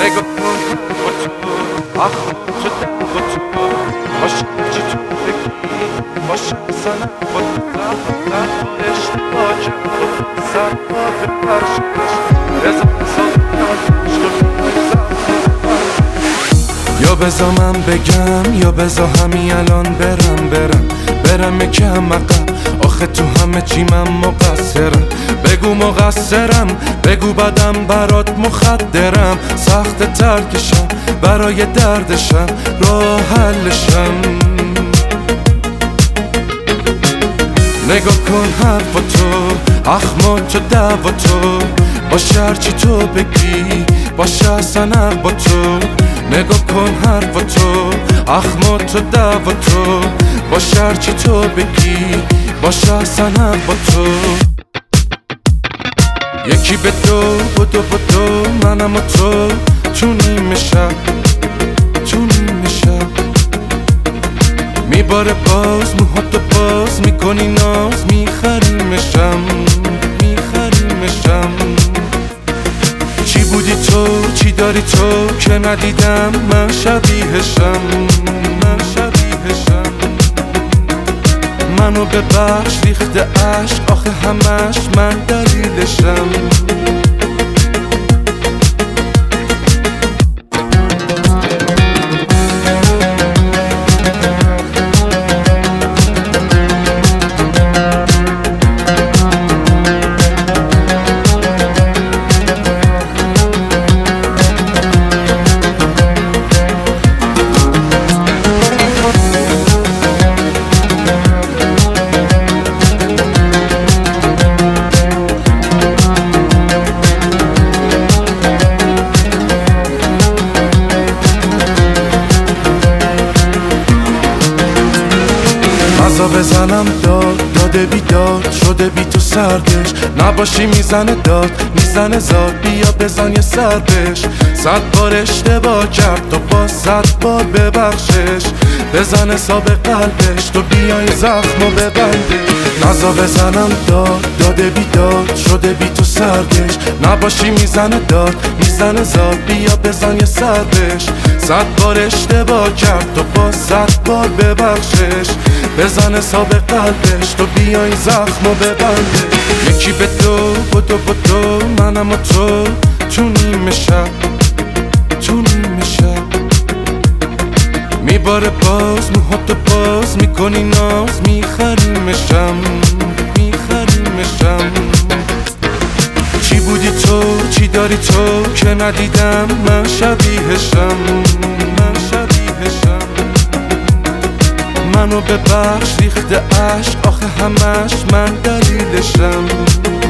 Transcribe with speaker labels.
Speaker 1: نگاه کن با تو آخ شده با تو باشه چی تو بگی باشه سنم با تو رفت اشتباه کرد سر با به پرشش رزا یا بزا من بگم یا بزا همین الان برم یکم عقب آخه تو همه چی من مقصرم بگو مقصرم بگو بدم برات مخدرم سخت ترکشم برای دردشم راه حلشم نگاه کن حرف تو اخمات و دعوا تو باشه هرچی تو بگی باشه اصلا با تو نگاه کن حرف تو اخمات و دعوا تو باشه هرچی تو بگی باشه اصلا با تو یکی به دو بدو منم و تو نیمه شب میباره باز موهاتو باز میکنی ناز میخریمشم چی بودی تو چی داری تو که ندیدم من شبیهشم منو ببخش ریخته عشق آخه همش من دلیلشم غذا بزنم داده بیداد شده بی تو سردش نباشی میزنه میزنه زاد بیا بزن یه سردش 100 بار اشتباه کرد تو با 100 بار ببخشش بزن حساب قلبش تو بیای زخمو ببنده غذا بزنم داده بیداد شده بی تو سردش نباشی میزنه میزنه زاد بیا بزن یه سردش 100 بار اشتباه کرد تو با 100 بار ببخشش بزن حساب قلبش تو بیای زخمو ببنده یکی به دو بدو منم و تو نیمه شب میباره باز موهاتو باز میکنی ناز میخریمشم چی بودی تو چی داری تو که ندیدم من شبیهشم منو ببخش ریخته عشق آخه همش من دلیلشم